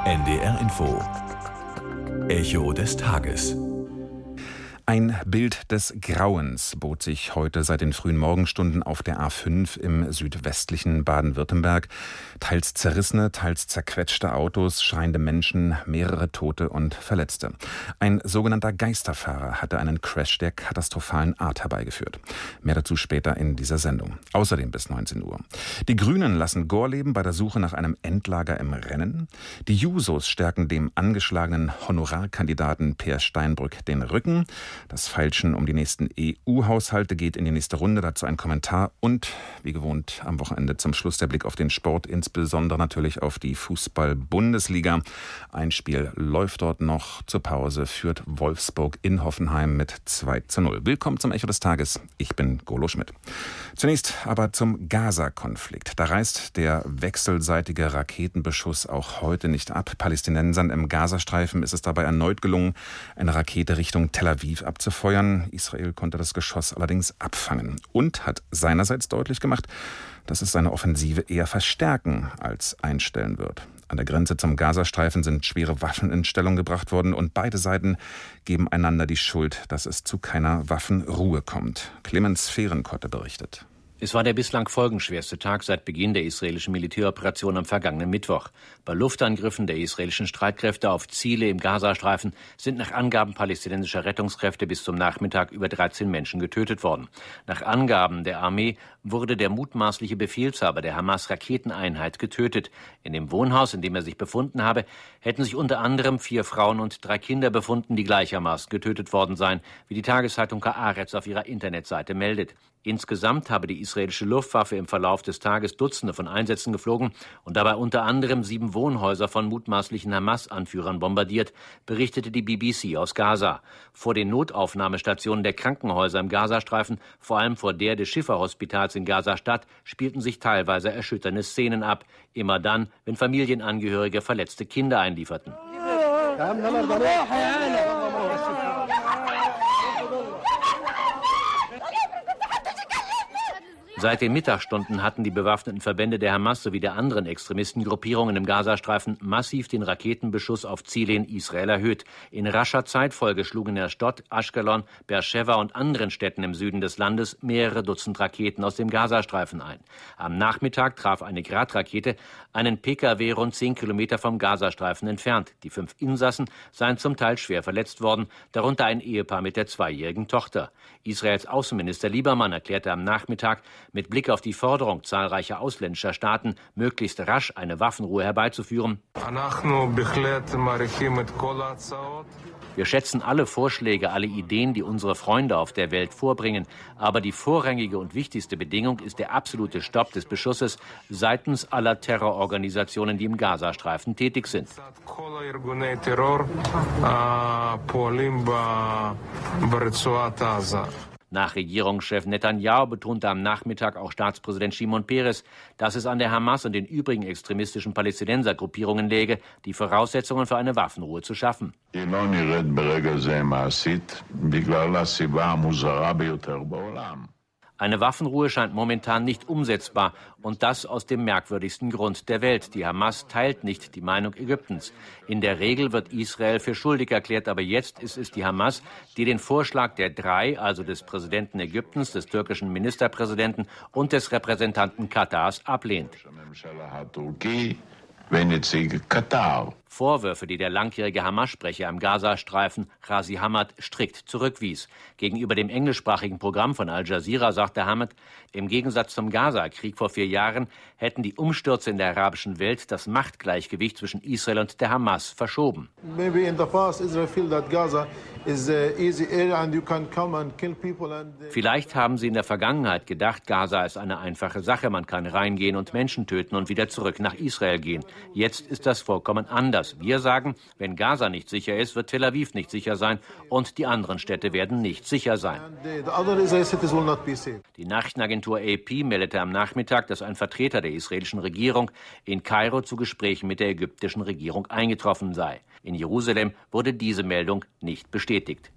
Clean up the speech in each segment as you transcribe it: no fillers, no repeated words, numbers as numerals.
NDR Info. Echo des Tages. Ein Bild des Grauens bot sich heute seit den frühen Morgenstunden auf der A5 im südwestlichen Baden-Württemberg. Teils zerrissene, teils zerquetschte Autos, schreiende Menschen, mehrere Tote und Verletzte. Ein sogenannter Geisterfahrer hatte einen Crash der katastrophalen Art herbeigeführt. Mehr dazu später in dieser Sendung. Außerdem bis 19 Uhr. Die Grünen lassen Gorleben bei der Suche nach einem Endlager im Rennen. Die Jusos stärken dem angeschlagenen Honorarkandidaten Peer Steinbrück den Rücken. Das Feilschen um die nächsten EU-Haushalte geht in die nächste Runde. Dazu ein Kommentar und, wie gewohnt, am Wochenende zum Schluss der Blick auf den Sport, insbesondere natürlich auf die Fußball-Bundesliga. Ein Spiel läuft dort noch. Zur Pause führt Wolfsburg in Hoffenheim mit 2:0. Willkommen zum Echo des Tages. Ich bin Golo Schmidt. Zunächst aber zum Gaza-Konflikt. Da reißt der wechselseitige Raketenbeschuss auch heute nicht ab. Palästinensern im Gazastreifen ist es dabei erneut gelungen, eine Rakete Richtung Tel Aviv abzufeuern. Israel konnte das Geschoss allerdings abfangen und hat seinerseits deutlich gemacht, dass es seine Offensive eher verstärken als einstellen wird. An der Grenze zum Gazastreifen sind schwere Waffen in Stellung gebracht worden und beide Seiten geben einander die Schuld, dass es zu keiner Waffenruhe kommt. Clemens Fehrenkotte berichtet. Es war der bislang folgenschwerste Tag seit Beginn der israelischen Militäroperation am vergangenen Mittwoch. Bei Luftangriffen der israelischen Streitkräfte auf Ziele im Gazastreifen sind nach Angaben palästinensischer Rettungskräfte bis zum Nachmittag über 13 Menschen getötet worden. Nach Angaben der Armee wurde der mutmaßliche Befehlshaber der Hamas-Raketeneinheit getötet. In dem Wohnhaus, in dem er sich befunden habe, hätten sich unter anderem 4 Frauen und 3 Kinder befunden, die gleichermaßen getötet worden seien, wie die Tageszeitung Haaretz auf ihrer Internetseite meldet. Insgesamt habe die israelische Luftwaffe im Verlauf des Tages Dutzende von Einsätzen geflogen und dabei unter anderem 7 Wohnhäuser von mutmaßlichen Hamas-Anführern bombardiert, berichtete die BBC aus Gaza. Vor den Notaufnahmestationen der Krankenhäuser im Gazastreifen, vor allem vor der des Schifa-Hospitals in Gaza-Stadt, spielten sich teilweise erschütternde Szenen ab. Immer dann, wenn Familienangehörige verletzte Kinder einlieferten. Seit den Mittagsstunden hatten die bewaffneten Verbände der Hamas sowie der anderen Extremistengruppierungen im Gazastreifen massiv den Raketenbeschuss auf Ziele in Israel erhöht. In rascher Zeitfolge schlugen in der Stadt Ashkelon, Beersheva und anderen Städten im Süden des Landes mehrere Dutzend Raketen aus dem Gazastreifen ein. Am Nachmittag traf eine Gradrakete einen PKW rund 10 Kilometer vom Gazastreifen entfernt. Die 5 Insassen seien zum Teil schwer verletzt worden, darunter ein Ehepaar mit der 2-jährigen Tochter. Israels Außenminister Liebermann erklärte am Nachmittag, mit Blick auf die Forderung zahlreicher ausländischer Staaten, möglichst rasch eine Waffenruhe herbeizuführen: Wir schätzen alle Vorschläge, alle Ideen, die unsere Freunde auf der Welt vorbringen. Aber die vorrangige und wichtigste Bedingung ist der absolute Stopp des Beschusses seitens aller Terrororganisationen, die im Gazastreifen tätig sind. Nach Regierungschef Netanyahu betonte am Nachmittag auch Staatspräsident Shimon Peres, dass es an der Hamas und den übrigen extremistischen Palästinensergruppierungen läge, die Voraussetzungen für eine Waffenruhe zu schaffen. Eine Waffenruhe scheint momentan nicht umsetzbar, und das aus dem merkwürdigsten Grund der Welt. Die Hamas teilt nicht die Meinung Ägyptens. In der Regel wird Israel für schuldig erklärt, aber jetzt ist es die Hamas, die den Vorschlag der 3, also des Präsidenten Ägyptens, des türkischen Ministerpräsidenten und des Repräsentanten Katars, ablehnt. Vorwürfe, die der langjährige Hamas-Sprecher im Gazastreifen Ghazi Hamad strikt zurückwies. Gegenüber dem englischsprachigen Programm von Al Jazeera sagte Hamad, im Gegensatz zum Gaza-Krieg vor 4 Jahren hätten die Umstürze in der arabischen Welt das Machtgleichgewicht zwischen Israel und der Hamas verschoben. Vielleicht haben sie in der Vergangenheit gedacht, Gaza ist eine einfache Sache, man kann reingehen und Menschen töten und wieder zurück nach Israel gehen. Jetzt ist das vollkommen anders. Wir sagen, wenn Gaza nicht sicher ist, wird Tel Aviv nicht sicher sein und die anderen Städte werden nicht sicher sein. Die Nachrichtenagentur AP meldete am Nachmittag, dass ein Vertreter der israelischen Regierung in Kairo zu Gesprächen mit der ägyptischen Regierung eingetroffen sei. In Jerusalem wurde diese Meldung nicht bestätigt.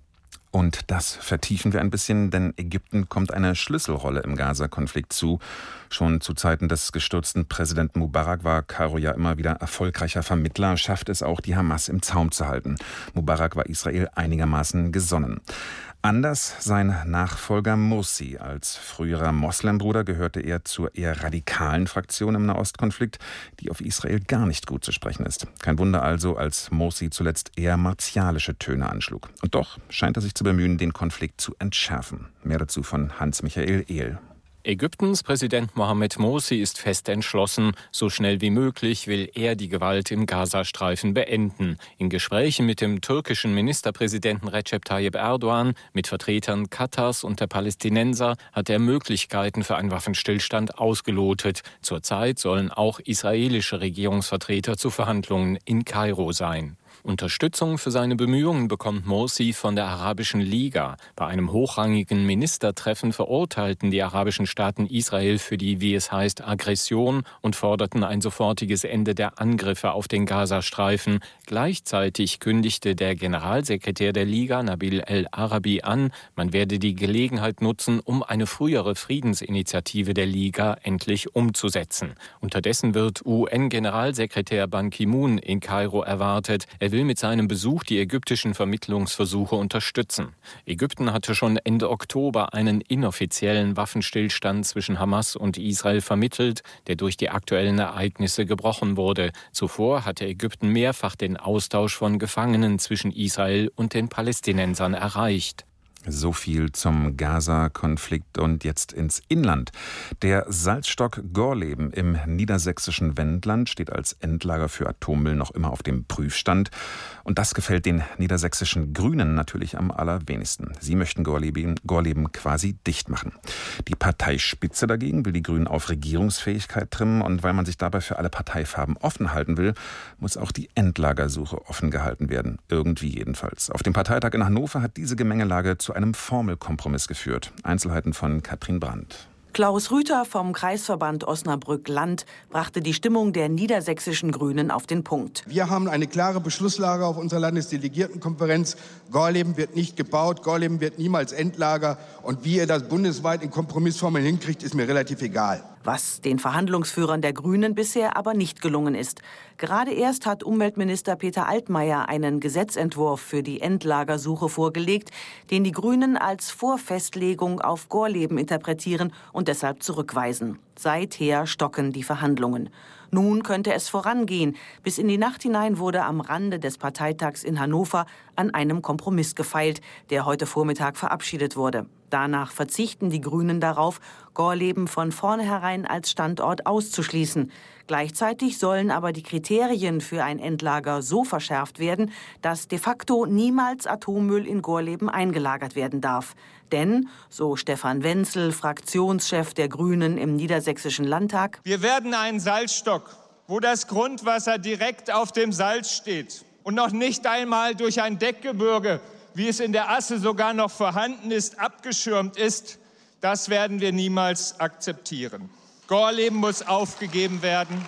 Und das vertiefen wir ein bisschen, denn Ägypten kommt eine Schlüsselrolle im Gaza-Konflikt zu. Schon zu Zeiten des gestürzten Präsidenten Mubarak war Kairo ja immer wieder erfolgreicher Vermittler, schafft es auch, die Hamas im Zaum zu halten. Mubarak war Israel einigermaßen gesonnen. Anders sein Nachfolger Morsi. Als früherer Moslembruder gehörte er zur eher radikalen Fraktion im Nahostkonflikt, die auf Israel gar nicht gut zu sprechen ist. Kein Wunder also, als Morsi zuletzt eher martialische Töne anschlug. Und doch scheint er sich zu bemühen, den Konflikt zu entschärfen. Mehr dazu von Hans-Michael Ehl. Ägyptens Präsident Mohamed Morsi ist fest entschlossen. So schnell wie möglich will er die Gewalt im Gazastreifen beenden. In Gesprächen mit dem türkischen Ministerpräsidenten Recep Tayyip Erdogan, mit Vertretern Katars und der Palästinenser hat er Möglichkeiten für einen Waffenstillstand ausgelotet. Zurzeit sollen auch israelische Regierungsvertreter zu Verhandlungen in Kairo sein. Unterstützung für seine Bemühungen bekommt Morsi von der Arabischen Liga. Bei einem hochrangigen Ministertreffen verurteilten die arabischen Staaten Israel für die, wie es heißt, Aggression und forderten ein sofortiges Ende der Angriffe auf den Gazastreifen. Gleichzeitig kündigte der Generalsekretär der Liga, Nabil El-Arabi, an, man werde die Gelegenheit nutzen, um eine frühere Friedensinitiative der Liga endlich umzusetzen. Unterdessen wird UN-Generalsekretär Ban Ki-moon in Kairo erwartet. Er will mit seinem Besuch die ägyptischen Vermittlungsversuche unterstützen. Ägypten hatte schon Ende Oktober einen inoffiziellen Waffenstillstand zwischen Hamas und Israel vermittelt, der durch die aktuellen Ereignisse gebrochen wurde. Zuvor hatte Ägypten mehrfach den Austausch von Gefangenen zwischen Israel und den Palästinensern erreicht. So viel zum Gaza-Konflikt und jetzt ins Inland. Der Salzstock Gorleben im niedersächsischen Wendland steht als Endlager für Atommüll noch immer auf dem Prüfstand. Und das gefällt den niedersächsischen Grünen natürlich am allerwenigsten. Sie möchten Gorleben quasi dicht machen. Die Parteispitze dagegen will die Grünen auf Regierungsfähigkeit trimmen. Und weil man sich dabei für alle Parteifarben offen halten will, muss auch die Endlagersuche offen gehalten werden. Irgendwie jedenfalls. Auf dem Parteitag in Hannover hat diese Gemengelage zu einem Formelkompromiss geführt. Einzelheiten von Katrin Brandt. Klaus Rüther vom Kreisverband Osnabrück-Land brachte die Stimmung der niedersächsischen Grünen auf den Punkt. Wir haben eine klare Beschlusslage auf unserer Landesdelegiertenkonferenz. Gorleben wird nicht gebaut, Gorleben wird niemals Endlager. Und wie ihr das bundesweit in Kompromissformeln hinkriegt, ist mir relativ egal. Was den Verhandlungsführern der Grünen bisher aber nicht gelungen ist. Gerade erst hat Umweltminister Peter Altmaier einen Gesetzentwurf für die Endlagersuche vorgelegt, den die Grünen als Vorfestlegung auf Gorleben interpretieren und deshalb zurückweisen. Seither stocken die Verhandlungen. Nun könnte es vorangehen. Bis in die Nacht hinein wurde am Rande des Parteitags in Hannover an einem Kompromiss gefeilt, der heute Vormittag verabschiedet wurde. Danach verzichten die Grünen darauf, Gorleben von vornherein als Standort auszuschließen. Gleichzeitig sollen aber die Kriterien für ein Endlager so verschärft werden, dass de facto niemals Atommüll in Gorleben eingelagert werden darf. Denn, so Stefan Wenzel, Fraktionschef der Grünen im Niedersächsischen Landtag: Wir werden einen Salzstock, wo das Grundwasser direkt auf dem Salz steht und noch nicht einmal durch ein Deckgebirge, wie es in der Asse sogar noch vorhanden ist, abgeschirmt ist, das werden wir niemals akzeptieren. Gorleben muss aufgegeben werden,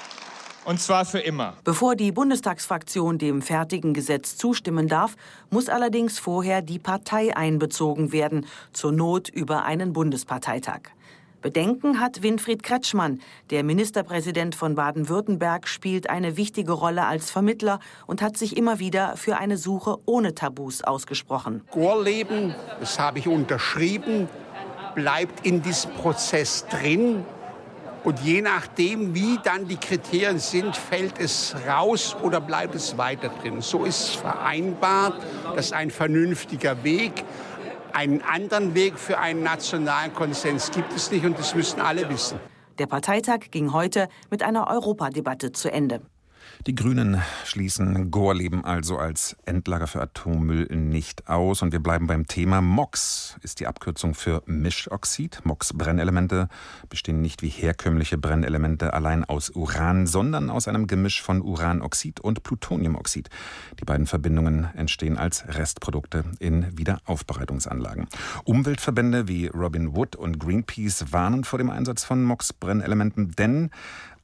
und zwar für immer. Bevor die Bundestagsfraktion dem fertigen Gesetz zustimmen darf, muss allerdings vorher die Partei einbezogen werden, zur Not über einen Bundesparteitag. Bedenken hat Winfried Kretschmann. Der Ministerpräsident von Baden-Württemberg spielt eine wichtige Rolle als Vermittler und hat sich immer wieder für eine Suche ohne Tabus ausgesprochen. Gorleben, das habe ich unterschrieben, bleibt in diesem Prozess drin. Und je nachdem, wie dann die Kriterien sind, fällt es raus oder bleibt es weiter drin. So ist es vereinbart. Das ist ein vernünftiger Weg. Einen anderen Weg für einen nationalen Konsens gibt es nicht, und das müssen alle wissen. Der Parteitag ging heute mit einer Europadebatte zu Ende. Die Grünen schließen Gorleben also als Endlager für Atommüll nicht aus. Und wir bleiben beim Thema. MOX ist die Abkürzung für Mischoxid. MOX-Brennelemente bestehen nicht wie herkömmliche Brennelemente allein aus Uran, sondern aus einem Gemisch von Uranoxid und Plutoniumoxid. Die beiden Verbindungen entstehen als Restprodukte in Wiederaufbereitungsanlagen. Umweltverbände wie Robin Wood und Greenpeace warnen vor dem Einsatz von MOX-Brennelementen, denn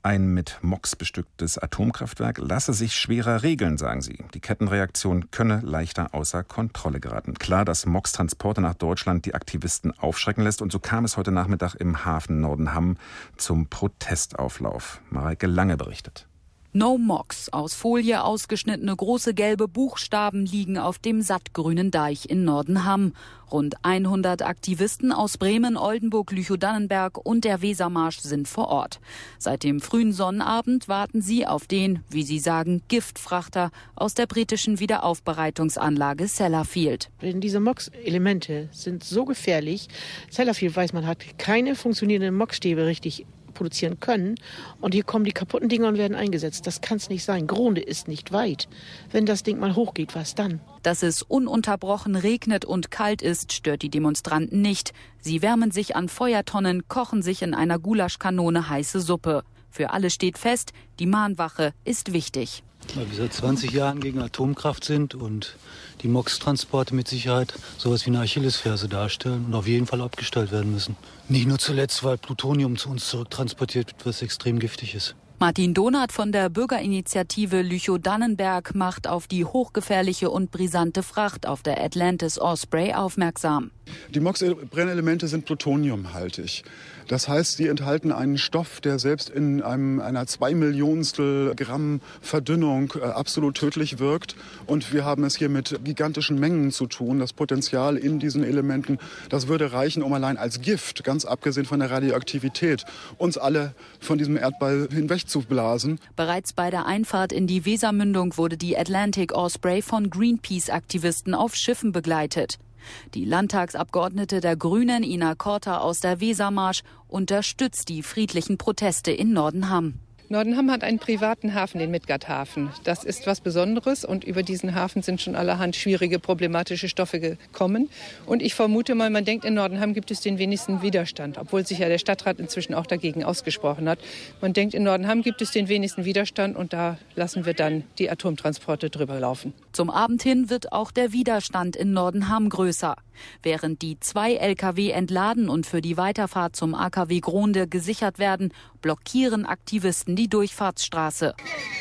Ein mit MOX bestücktes Atomkraftwerk lasse sich schwerer regeln, sagen sie. Die Kettenreaktion könne leichter außer Kontrolle geraten. Klar, dass MOX-Transporte nach Deutschland die Aktivisten aufschrecken lässt. Und so kam es heute Nachmittag im Hafen Nordenham zum Protestauflauf. Mareike Lange berichtet. No MOX. Aus Folie ausgeschnittene große gelbe Buchstaben liegen auf dem sattgrünen Deich in Nordenham. Rund 100 Aktivisten aus Bremen, Oldenburg, Lüchow-Dannenberg und der Wesermarsch sind vor Ort. Seit dem frühen Sonnabend warten sie auf den, wie sie sagen, Giftfrachter aus der britischen Wiederaufbereitungsanlage Sellafield. Denn diese MOX-Elemente sind so gefährlich. Sellafield weiß man, hat keine funktionierenden MOX-Stäbe richtig produzieren können. Und hier kommen die kaputten Dinger und werden eingesetzt. Das kann es nicht sein. Gronde ist nicht weit. Wenn das Ding mal hochgeht, was dann? Dass es ununterbrochen regnet und kalt ist, stört die Demonstranten nicht. Sie wärmen sich an Feuertonnen, kochen sich in einer Gulaschkanone heiße Suppe. Für alle steht fest, die Mahnwache ist wichtig. Weil wir seit 20 Jahren gegen Atomkraft sind und die MOX-Transporte mit Sicherheit sowas wie eine Achillesferse darstellen und auf jeden Fall abgestellt werden müssen. Nicht nur zuletzt, weil Plutonium zu uns zurücktransportiert wird, was extrem giftig ist. Martin Donath von der Bürgerinitiative Lüchow-Dannenberg macht auf die hochgefährliche und brisante Fracht auf der Atlantis Osprey aufmerksam. Die MOX-Brennelemente sind plutoniumhaltig. Das heißt, sie enthalten einen Stoff, der selbst in einer 2 Millionstel Gramm Verdünnung absolut tödlich wirkt. Und wir haben es hier mit gigantischen Mengen zu tun. Das Potenzial in diesen Elementen, das würde reichen, um allein als Gift, ganz abgesehen von der Radioaktivität, uns alle von diesem Erdball hinwegzublasen. Bereits bei der Einfahrt in die Wesermündung wurde die Atlantic Osprey von Greenpeace-Aktivisten auf Schiffen begleitet. Die Landtagsabgeordnete der Grünen, Ina Korta aus der Wesermarsch, unterstützt die friedlichen Proteste in Nordenham. Nordenham hat einen privaten Hafen, den Midgard-Hafen. Das ist was Besonderes und über diesen Hafen sind schon allerhand schwierige, problematische Stoffe gekommen. Und ich vermute mal, man denkt, in Nordenham gibt es den wenigsten Widerstand, obwohl sich ja der Stadtrat inzwischen auch dagegen ausgesprochen hat. Man denkt, in Nordenham gibt es den wenigsten Widerstand und da lassen wir dann die Atomtransporte drüber laufen. Zum Abend hin wird auch der Widerstand in Nordenham größer. Während die 2 Lkw entladen und für die Weiterfahrt zum AKW Gronde gesichert werden, blockieren Aktivisten die Durchfahrtsstraße.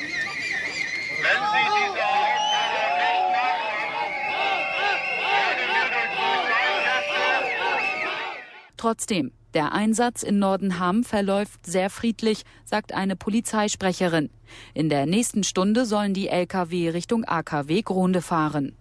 Trotzdem, der Einsatz in Nordenham verläuft sehr friedlich, sagt eine Polizeisprecherin. In der nächsten Stunde sollen die Lkw Richtung AKW Gronde fahren.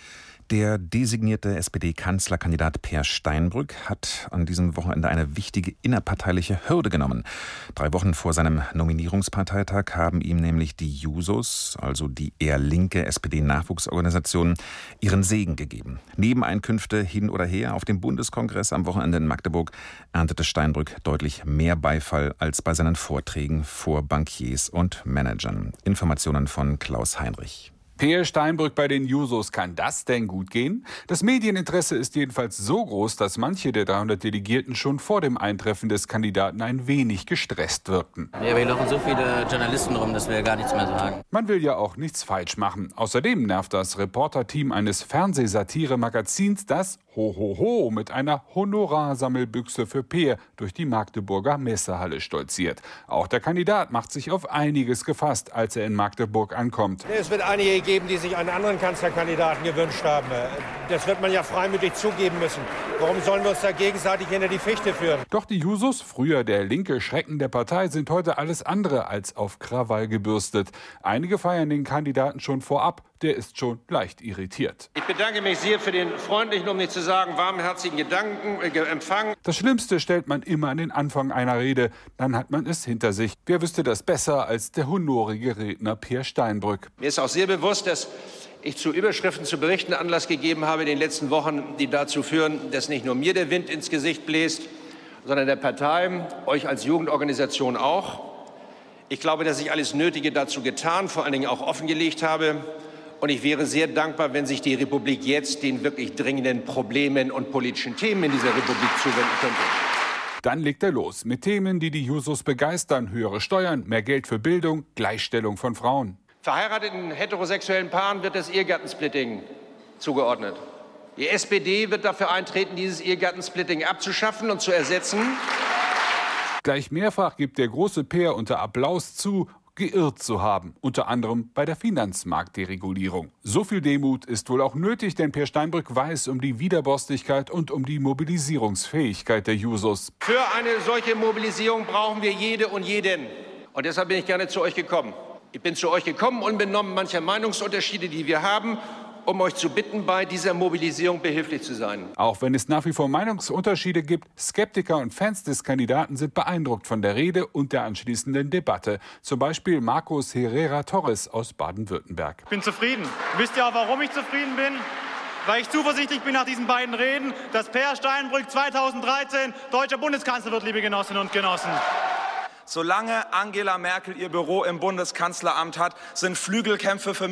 Der designierte SPD-Kanzlerkandidat Peer Steinbrück hat an diesem Wochenende eine wichtige innerparteiliche Hürde genommen. 3 Wochen vor seinem Nominierungsparteitag haben ihm nämlich die Jusos, also die eher linke SPD-Nachwuchsorganisation, ihren Segen gegeben. Nebeneinkünfte hin oder her auf dem Bundeskongress am Wochenende in Magdeburg erntete Steinbrück deutlich mehr Beifall als bei seinen Vorträgen vor Bankiers und Managern. Informationen von Klaus Heinrich. Peer Steinbrück bei den Jusos, kann das denn gut gehen? Das Medieninteresse ist jedenfalls so groß, dass manche der 300 Delegierten schon vor dem Eintreffen des Kandidaten ein wenig gestresst wirkten. Ja, wir laufen so viele Journalisten rum, dass wir gar nichts mehr sagen. Man will ja auch nichts falsch machen. Außerdem nervt das Reporterteam eines Fernsehsatire-Magazins, das Hohoho mit einer Honorarsammelbüchse für Peer durch die Magdeburger Messehalle stolziert. Auch der Kandidat macht sich auf einiges gefasst, als er in Magdeburg ankommt. Es wird einige geben, die sich einen anderen Kanzlerkandidaten gewünscht haben. Das wird man ja freimütig zugeben müssen. Warum sollen wir uns da gegenseitig hinter die Fichte führen? Doch die Jusos, früher der linke Schrecken der Partei, sind heute alles andere als auf Krawall gebürstet. Einige feiern den Kandidaten schon vorab. Der ist schon leicht irritiert. Ich bedanke mich sehr für den freundlichen, um nicht zu sagen warmherzigen Empfang. Das Schlimmste stellt man immer an den Anfang einer Rede. Dann hat man es hinter sich. Wer wüsste das besser als der honorige Redner Peer Steinbrück? Mir ist auch sehr bewusst, dass ich zu Überschriften, zu Berichten Anlass gegeben habe in den letzten Wochen, die dazu führen, dass nicht nur mir der Wind ins Gesicht bläst, sondern der Partei, euch als Jugendorganisation auch. Ich glaube, dass ich alles Nötige dazu getan, vor allen Dingen auch offengelegt habe. Und ich wäre sehr dankbar, wenn sich die Republik jetzt den wirklich dringenden Problemen und politischen Themen in dieser Republik zuwenden könnte. Dann legt er los mit Themen, die die Jusos begeistern. Höhere Steuern, mehr Geld für Bildung, Gleichstellung von Frauen. Verheirateten heterosexuellen Paaren wird das Ehegattensplitting zugeordnet. Die SPD wird dafür eintreten, dieses Ehegattensplitting abzuschaffen und zu ersetzen Gleich mehrfach gibt der große Peer unter Applaus zu, geirrt zu haben, unter anderem bei der Finanzmarktderegulierung. So viel Demut ist wohl auch nötig, denn Peer Steinbrück weiß um die Widerborstigkeit und um die Mobilisierungsfähigkeit der Jusos. Für eine solche Mobilisierung brauchen wir jede und jeden. Und deshalb bin ich gerne zu euch gekommen. Ich bin zu euch gekommen, unbenommen mancher Meinungsunterschiede, die wir haben, um euch zu bitten, bei dieser Mobilisierung behilflich zu sein. Auch wenn es nach wie vor Meinungsunterschiede gibt, Skeptiker und Fans des Kandidaten sind beeindruckt von der Rede und der anschließenden Debatte. Zum Beispiel Marcos Herrera Torres aus Baden-Württemberg. Ich bin zufrieden. Wisst ihr auch, warum ich zufrieden bin? Weil ich zuversichtlich bin nach diesen beiden Reden, dass Peer Steinbrück 2013 deutscher Bundeskanzler wird, liebe Genossinnen und Genossen. Solange Angela Merkel ihr Büro im Bundeskanzleramt hat, können Flügelkämpfe für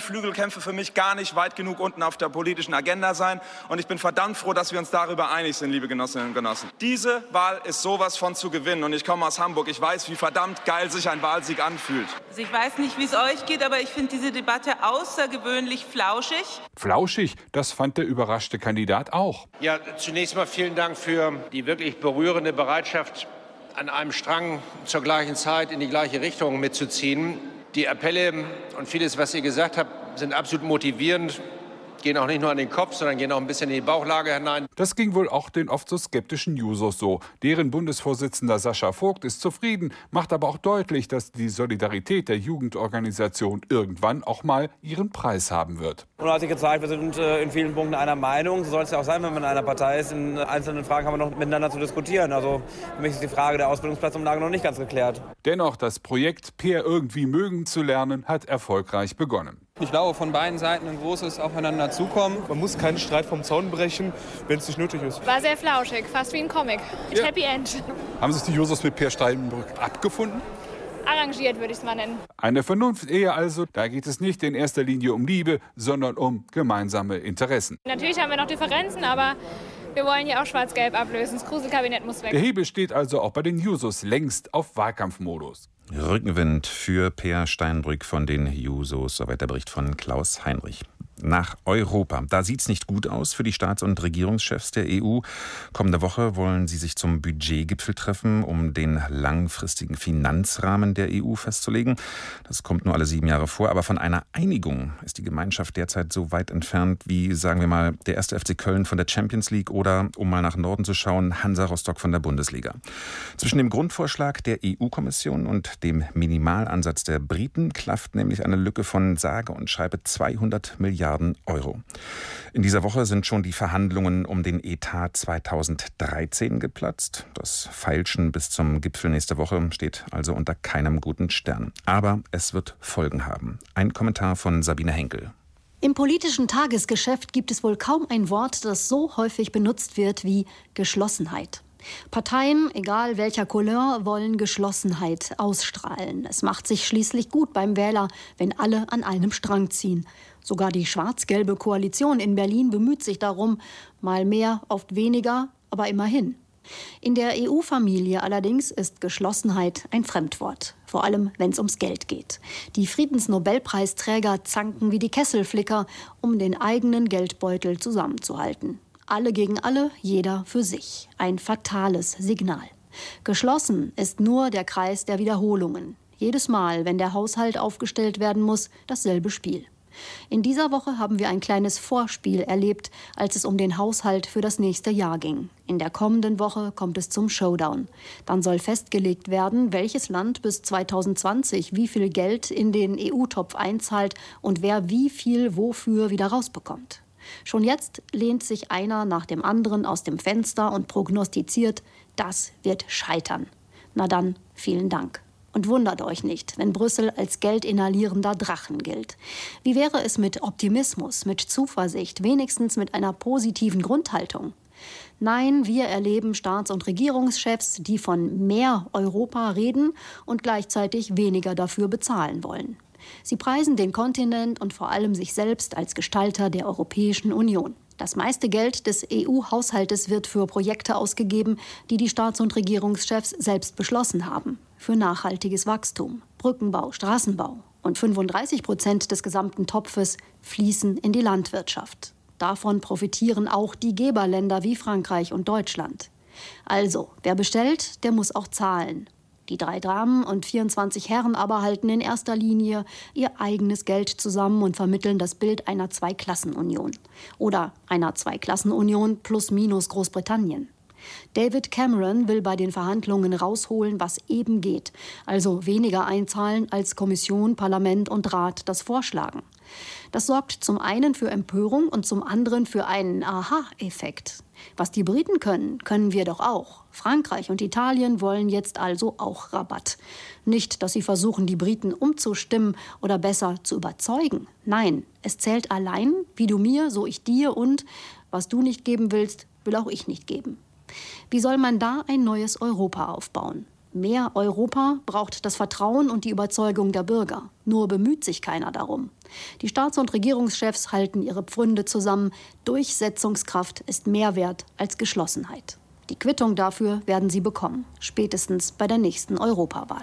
mich gar nicht weit genug unten auf der politischen Agenda sein. Und ich bin verdammt froh, dass wir uns darüber einig sind, liebe Genossinnen und Genossen. Diese Wahl ist sowas von zu gewinnen. Und ich komme aus Hamburg. Ich weiß, wie verdammt geil sich ein Wahlsieg anfühlt. Also ich weiß nicht, wie es euch geht, aber ich finde diese Debatte außergewöhnlich flauschig. Flauschig, das fand der überraschte Kandidat auch. Ja, zunächst mal vielen Dank für die wirklich berührende Bereitschaft, an einem Strang zur gleichen Zeit in die gleiche Richtung mitzuziehen. Die Appelle und vieles, was ihr gesagt habt, sind absolut motivierend, gehen auch nicht nur an den Kopf, sondern gehen auch ein bisschen in die Bauchlage hinein. Das ging wohl auch den oft so skeptischen Jusos so. Deren Bundesvorsitzender Sascha Vogt ist zufrieden, macht aber auch deutlich, dass die Solidarität der Jugendorganisation irgendwann auch mal ihren Preis haben wird. Und hat sich gezeigt, wir sind in vielen Punkten einer Meinung. So soll es ja auch sein, wenn man in einer Partei ist. In einzelnen Fragen haben wir noch miteinander zu diskutieren. Also für mich ist die Frage der Ausbildungsplatzumlage noch nicht ganz geklärt. Dennoch, das Projekt Peer irgendwie mögen zu lernen, hat erfolgreich begonnen. Ich glaube, von beiden Seiten ein großes Aufeinander zukommen. Man muss keinen Streit vom Zaun brechen, wenn es nicht nötig ist. War sehr flauschig, fast wie ein Comic. Ja. Happy End. Haben sich die Jusos mit Peer Steinbrück abgefunden? Arrangiert, würde ich es mal nennen. Eine Vernunft-Ehe also, da geht es nicht in erster Linie um Liebe, sondern um gemeinsame Interessen. Natürlich haben wir noch Differenzen, aber wir wollen ja auch Schwarz-Gelb ablösen. Das Gruselkabinett muss weg. Der Hebel steht also auch bei den Jusos längst auf Wahlkampfmodus. Rückenwind für Peer Steinbrück von den Jusos, soweit der Bericht von Klaus Heinrich. Nach Europa. Da sieht es nicht gut aus für die Staats- und Regierungschefs der EU. Kommende Woche wollen sie sich zum Budgetgipfel treffen, um den langfristigen Finanzrahmen der EU festzulegen. Das kommt nur alle 7 Jahre vor. Aber von einer Einigung ist die Gemeinschaft derzeit so weit entfernt wie, sagen wir mal, der 1. FC Köln von der Champions League oder, um mal nach Norden zu schauen, Hansa Rostock von der Bundesliga. Zwischen dem Grundvorschlag der EU-Kommission und dem Minimalansatz der Briten klafft nämlich eine Lücke von sage und schreibe 200 Milliarden Euro. In dieser Woche sind schon die Verhandlungen um den Etat 2013 geplatzt. Das Feilschen bis zum Gipfel nächste Woche steht also unter keinem guten Stern. Aber es wird Folgen haben. Ein Kommentar von Sabine Henkel. Im politischen Tagesgeschäft gibt es wohl kaum ein Wort, das so häufig benutzt wird wie Geschlossenheit. Parteien, egal welcher Couleur, wollen Geschlossenheit ausstrahlen. Es macht sich schließlich gut beim Wähler, wenn alle an einem Strang ziehen. Sogar die schwarz-gelbe Koalition in Berlin bemüht sich darum, mal mehr, oft weniger, aber immerhin. In der EU-Familie allerdings ist Geschlossenheit ein Fremdwort, vor allem wenn es ums Geld geht. Die Friedensnobelpreisträger zanken wie die Kesselflicker, um den eigenen Geldbeutel zusammenzuhalten. Alle gegen alle, jeder für sich. Ein fatales Signal. Geschlossen ist nur der Kreis der Wiederholungen. Jedes Mal, wenn der Haushalt aufgestellt werden muss, dasselbe Spiel. In dieser Woche haben wir ein kleines Vorspiel erlebt, als es um den Haushalt für das nächste Jahr ging. In der kommenden Woche kommt es zum Showdown. Dann soll festgelegt werden, welches Land bis 2020 wie viel Geld in den EU-Topf einzahlt und wer wie viel wofür wieder rausbekommt. Schon jetzt lehnt sich einer nach dem anderen aus dem Fenster und prognostiziert, das wird scheitern. Na dann, vielen Dank. Und wundert euch nicht, wenn Brüssel als geldinhalierender Drachen gilt. Wie wäre es mit Optimismus, mit Zuversicht, wenigstens mit einer positiven Grundhaltung? Nein, wir erleben Staats- und Regierungschefs, die von mehr Europa reden und gleichzeitig weniger dafür bezahlen wollen. Sie preisen den Kontinent und vor allem sich selbst als Gestalter der Europäischen Union. Das meiste Geld des EU-Haushaltes wird für Projekte ausgegeben, die die Staats- und Regierungschefs selbst beschlossen haben. Für nachhaltiges Wachstum, Brückenbau, Straßenbau. Und 35% des gesamten Topfes fließen in die Landwirtschaft. Davon profitieren auch die Geberländer wie Frankreich und Deutschland. Also, wer bestellt, der muss auch zahlen. Die 3 Damen und 24 Herren aber halten in erster Linie ihr eigenes Geld zusammen und vermitteln das Bild einer Zweiklassenunion. Oder einer Zweiklassenunion plus minus Großbritannien. David Cameron will bei den Verhandlungen rausholen, was eben geht. Also weniger einzahlen, als Kommission, Parlament und Rat das vorschlagen. Das sorgt zum einen für Empörung und zum anderen für einen Aha-Effekt. Was die Briten können, können wir doch auch. Frankreich und Italien wollen jetzt also auch Rabatt. Nicht, dass sie versuchen, die Briten umzustimmen oder besser zu überzeugen. Nein, es zählt allein, wie du mir, so ich dir und was du nicht geben willst, will auch ich nicht geben. Wie soll man da ein neues Europa aufbauen? Mehr Europa braucht das Vertrauen und die Überzeugung der Bürger. Nur bemüht sich keiner darum. Die Staats- und Regierungschefs halten ihre Pfründe zusammen. Durchsetzungskraft ist mehr wert als Geschlossenheit. Die Quittung dafür werden sie bekommen, spätestens bei der nächsten Europawahl.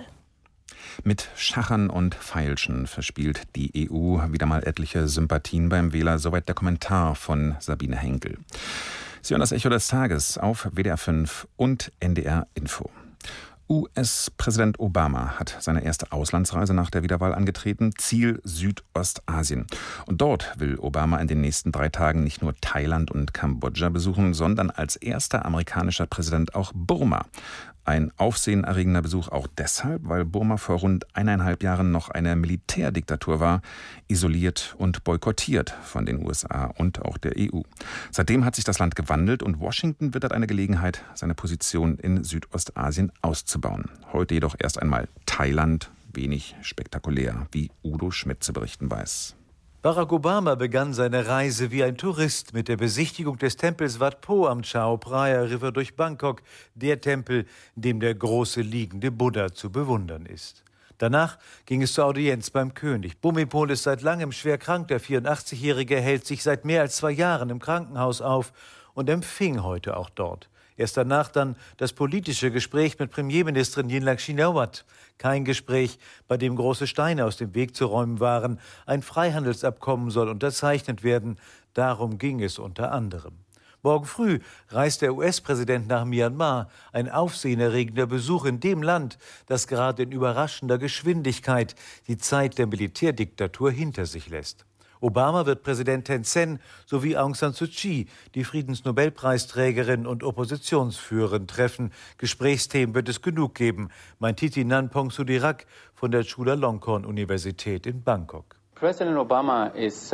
Mit Schachern und Feilschen verspielt die EU wieder mal etliche Sympathien beim Wähler. Soweit der Kommentar von Sabine Henkel. Sie hören das Echo des Tages auf WDR 5 und NDR Info. US-Präsident Obama hat seine erste Auslandsreise nach der Wiederwahl angetreten, Ziel Südostasien. Und dort will Obama in den nächsten 3 Tagen nicht nur Thailand und Kambodscha besuchen, sondern als erster amerikanischer Präsident auch Burma. Ein aufsehenerregender Besuch auch deshalb, weil Burma vor rund 1,5 Jahren noch eine Militärdiktatur war, isoliert und boykottiert von den USA und auch der EU. Seitdem hat sich das Land gewandelt und Washington wittert eine Gelegenheit, seine Position in Südostasien auszubauen. Heute jedoch erst einmal Thailand, wenig spektakulär, wie Udo Schmidt zu berichten weiß. Barack Obama begann seine Reise wie ein Tourist mit der Besichtigung des Tempels Wat Po am Chao Phraya River durch Bangkok, der Tempel, in dem der große liegende Buddha zu bewundern ist. Danach ging es zur Audienz beim König. Bhumipol ist seit langem schwer krank. Der 84-Jährige hält sich seit mehr als 2 Jahren im Krankenhaus auf und empfing heute auch dort. Erst danach dann das politische Gespräch mit Premierministerin Yingluck Shinawatra. Kein Gespräch, bei dem große Steine aus dem Weg zu räumen waren. Ein Freihandelsabkommen soll unterzeichnet werden. Darum ging es unter anderem. Morgen früh reist der US-Präsident nach Myanmar. Ein aufsehenerregender Besuch in dem Land, das gerade in überraschender Geschwindigkeit die Zeit der Militärdiktatur hinter sich lässt. Obama wird Präsident Thein Sein sowie Aung San Suu Kyi, die Friedensnobelpreisträgerin und Oppositionsführerin, treffen. Gesprächsthemen wird es genug geben, meint Thitinan Pongsudhirak von der Chulalongkorn-Universität in Bangkok. Präsident Obama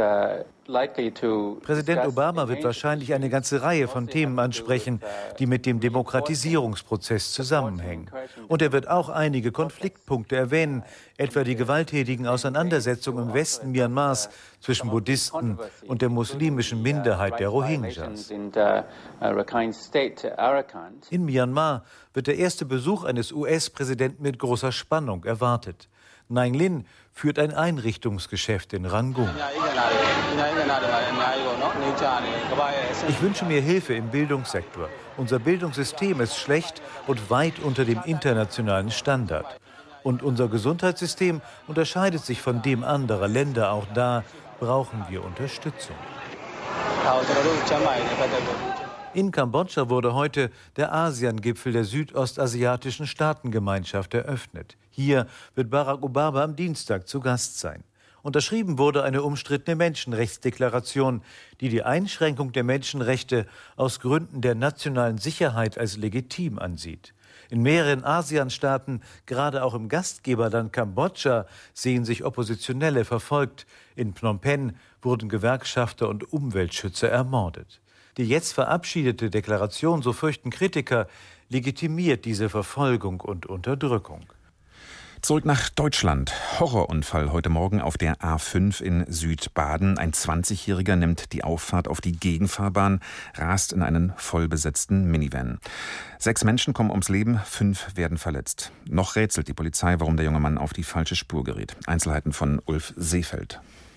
wird wahrscheinlich eine ganze Reihe von Themen ansprechen, die mit dem Demokratisierungsprozess zusammenhängen. Und er wird auch einige Konfliktpunkte erwähnen, etwa die gewalttätigen Auseinandersetzungen im Westen Myanmars zwischen Buddhisten und der muslimischen Minderheit der Rohingyas. In Myanmar wird der erste Besuch eines US-Präsidenten mit großer Spannung erwartet. Nguyen Linh führt ein Einrichtungsgeschäft in Rangoon. Ich wünsche mir Hilfe im Bildungssektor. Unser Bildungssystem ist schlecht und weit unter dem internationalen Standard. Und unser Gesundheitssystem unterscheidet sich von dem anderer Länder. Auch da brauchen wir Unterstützung. In Kambodscha wurde heute der ASEAN-Gipfel der südostasiatischen Staatengemeinschaft eröffnet. Hier wird Barack Obama am Dienstag zu Gast sein. Unterschrieben wurde eine umstrittene Menschenrechtsdeklaration, die die Einschränkung der Menschenrechte aus Gründen der nationalen Sicherheit als legitim ansieht. In mehreren ASEAN-Staaten, gerade auch im Gastgeberland Kambodscha, sehen sich Oppositionelle verfolgt. In Phnom Penh wurden Gewerkschafter und Umweltschützer ermordet. Die jetzt verabschiedete Deklaration, so fürchten Kritiker, legitimiert diese Verfolgung und Unterdrückung. Zurück nach Deutschland. Horrorunfall heute Morgen auf der A5 in Südbaden. Ein 20-Jähriger nimmt die Auffahrt auf die Gegenfahrbahn, rast in einen vollbesetzten Minivan. 6 Menschen kommen ums Leben, 5 werden verletzt. Noch rätselt die Polizei, warum der junge Mann auf die falsche Spur gerät. Einzelheiten von Ulf Seefeld.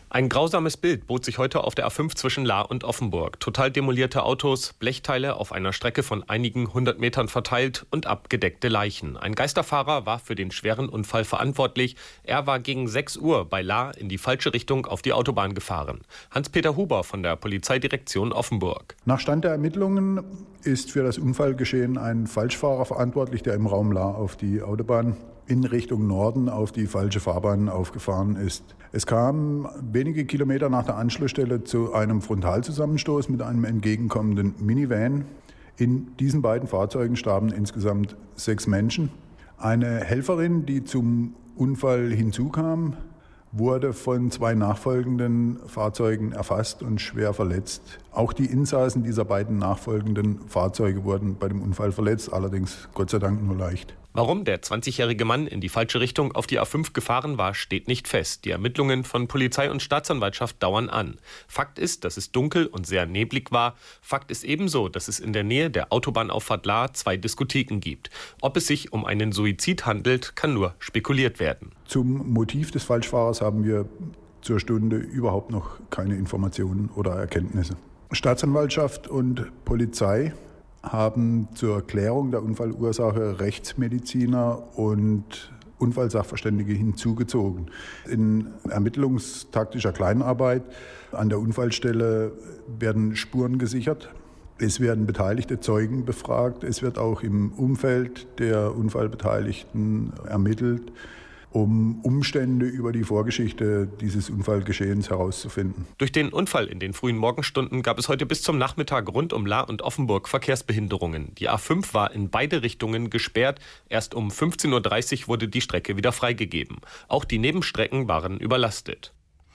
Ein grausames Bild bot sich heute auf der A5 zwischen Lahr und Offenburg. Total demolierte Autos, Blechteile auf einer Strecke von einigen 100 Metern verteilt und abgedeckte Leichen. Ein Geisterfahrer war für den schweren Unfall verantwortlich. Er war gegen 6 Uhr bei Lahr in die falsche Richtung auf die Autobahn gefahren. Hans-Peter Huber von der Polizeidirektion Offenburg. Nach Stand der Ermittlungen ist für das Unfallgeschehen ein Falschfahrer verantwortlich, der im Raum Lahr auf die Autobahn in Richtung Norden auf die falsche Fahrbahn aufgefahren ist. Es kam wenige Kilometer nach der Anschlussstelle zu einem Frontalzusammenstoß mit einem entgegenkommenden Minivan. In diesen beiden Fahrzeugen starben insgesamt 6 Menschen. Eine Helferin, die zum Unfall hinzukam, wurde von 2 nachfolgenden Fahrzeugen erfasst und schwer verletzt. Auch die Insassen dieser beiden nachfolgenden Fahrzeuge wurden bei dem Unfall verletzt, allerdings Gott sei Dank nur leicht. Warum der 20-jährige Mann in die falsche Richtung auf die A5 gefahren war, steht nicht fest. Die Ermittlungen von Polizei und Staatsanwaltschaft dauern an. Fakt ist, dass es dunkel und sehr neblig war. Fakt ist ebenso, dass es in der Nähe der Autobahnauffahrt Lahr 2 Diskotheken gibt. Ob es sich um einen Suizid handelt, kann nur spekuliert werden. Zum Motiv des Falschfahrers haben wir zur Stunde überhaupt noch keine Informationen oder Erkenntnisse. Staatsanwaltschaft und Polizei haben zur Klärung der Unfallursache Rechtsmediziner und Unfallsachverständige hinzugezogen. In ermittlungstaktischer Kleinarbeit an der Unfallstelle werden Spuren gesichert. Es werden beteiligte Zeugen befragt. Es wird auch im Umfeld der Unfallbeteiligten ermittelt, um Umstände über die Vorgeschichte dieses Unfallgeschehens herauszufinden. Durch den Unfall in den frühen Morgenstunden gab es heute bis zum Nachmittag rund um Lahr und Offenburg Verkehrsbehinderungen. Die A5 war in beide Richtungen gesperrt. Erst um 15.30 Uhr wurde die Strecke wieder freigegeben. Auch die Nebenstrecken waren überlastet.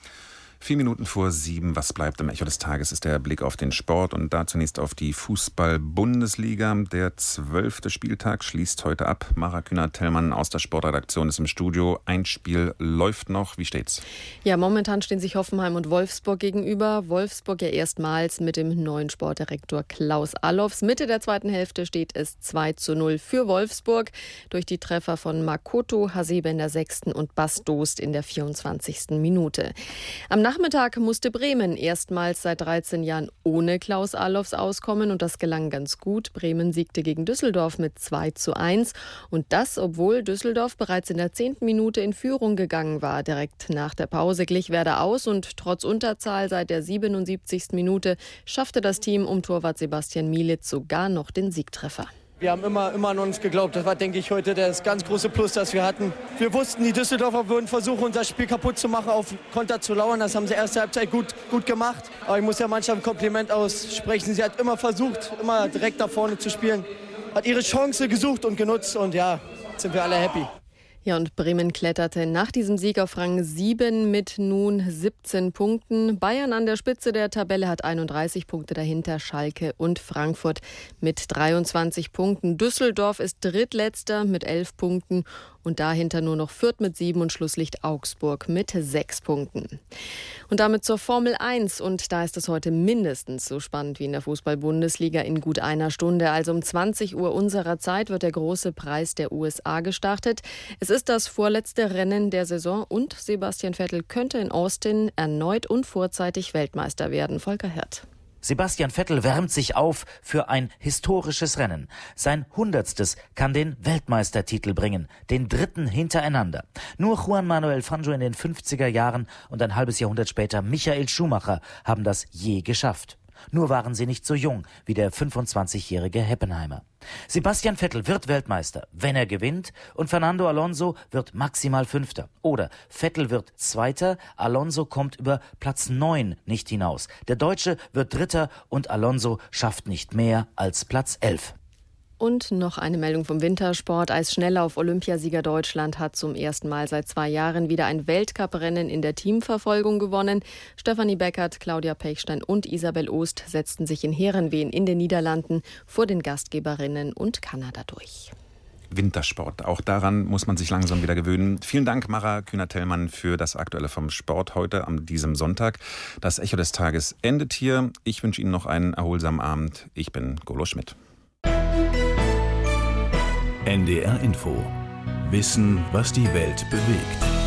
4 Minuten vor 7, was bleibt im Echo des Tages, ist der Blick auf den Sport und da zunächst auf die Fußball-Bundesliga. Der 12. Spieltag schließt heute ab. Mara Kühner-Tellmann aus der Sportredaktion ist im Studio. Ein Spiel läuft noch. Wie steht's? Ja, momentan stehen sich Hoffenheim und Wolfsburg gegenüber. Wolfsburg ja erstmals mit dem neuen Sportdirektor Klaus Allofs. Mitte der zweiten Hälfte steht es 2:0 für Wolfsburg durch die Treffer von Makoto, Hasebe in der 6. und Bas Dost in der 24. Minute. Am Nachmittag musste Bremen erstmals seit 13 Jahren ohne Klaus Allofs auskommen und das gelang ganz gut. Bremen siegte gegen Düsseldorf mit 2:1 und das, obwohl Düsseldorf bereits in der 10. Minute in Führung gegangen war. Direkt nach der Pause glich Werder aus und trotz Unterzahl seit der 77. Minute schaffte das Team um Torwart Sebastian Mielitz sogar noch den Siegtreffer. Wir haben immer an uns geglaubt. Das war, denke ich, heute das ganz große Plus, das wir hatten. Wir wussten, die Düsseldorfer würden versuchen, unser Spiel kaputt zu machen, auf Konter zu lauern. Das haben sie erste Halbzeit gut gemacht. Aber ich muss der Mannschaft ein Kompliment aussprechen. Sie hat immer versucht, immer direkt nach vorne zu spielen. Hat ihre Chance gesucht und genutzt. Und ja, jetzt sind wir alle happy. Ja, und Bremen kletterte nach diesem Sieg auf Rang 7 mit nun 17 Punkten. Bayern an der Spitze der Tabelle hat 31 Punkte, dahinter Schalke und Frankfurt mit 23 Punkten. Düsseldorf ist drittletzter mit 11 Punkten und dahinter nur noch Fürth mit 7 und Schlusslicht Augsburg mit 6 Punkten. Und damit zur Formel 1 und da ist es heute mindestens so spannend wie in der Fußball-Bundesliga in gut einer Stunde. Also um 20 Uhr unserer Zeit wird der große Preis der USA gestartet. Es ist das vorletzte Rennen der Saison und Sebastian Vettel könnte in Austin erneut und vorzeitig Weltmeister werden. Volker Hirt. Sebastian Vettel wärmt sich auf für ein historisches Rennen. Sein 100. kann den Weltmeistertitel bringen, den 3. hintereinander. Nur Juan Manuel Fangio in den 50er Jahren und ein halbes Jahrhundert später Michael Schumacher haben das je geschafft. Nur waren sie nicht so jung wie der 25-jährige Heppenheimer. Sebastian Vettel wird Weltmeister, wenn er gewinnt, und Fernando Alonso wird maximal 5. Oder Vettel wird 2., Alonso kommt über Platz 9 nicht hinaus. Der Deutsche wird 3. und Alonso schafft nicht mehr als Platz 11. Und noch eine Meldung vom Wintersport. Eisschnelllauf Olympiasieger Deutschland hat zum ersten Mal seit 2 Jahren wieder ein Weltcuprennen in der Teamverfolgung gewonnen. Stefanie Beckert, Claudia Pechstein und Isabel Ost setzten sich in Heerenveen in den Niederlanden vor den Gastgeberinnen und Kanada durch. Wintersport, auch daran muss man sich langsam wieder gewöhnen. Vielen Dank, Mara Kühner-Tellmann, für das Aktuelle vom Sport heute an diesem Sonntag. Das Echo des Tages endet hier. Ich wünsche Ihnen noch einen erholsamen Abend. Ich bin Golo Schmidt. NDR Info. Wissen, was die Welt bewegt.